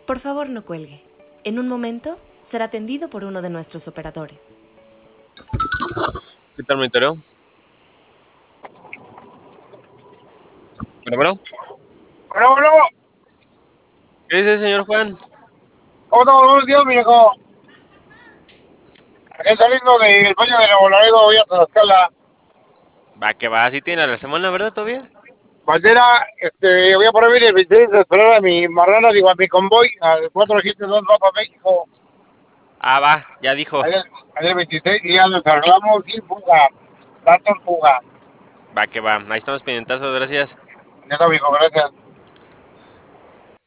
Por favor, no cuelgue. En un momento será atendido por uno de nuestros operadores. ¿Qué tal, monitoreo? Bueno, Bueno, ¿qué dice, señor Juan? ¿cómo estamos? Buenos días, viejo. Aquí saliendo del baño de Nuevo Laredo, voy a Tlaxcala. Va que va, así tiene la semana, ¿verdad? ¿Todavía? Bandera, voy a poner el 26 a esperar a mi marrana, digo, a mi convoy, al 472 va para México, Ah, va, ya dijo. al 26, y ya nos arreglamos sin fuga, tanto en fuga. Va que va, ahí estamos pendientazos, gracias. Ya está, viejo, gracias.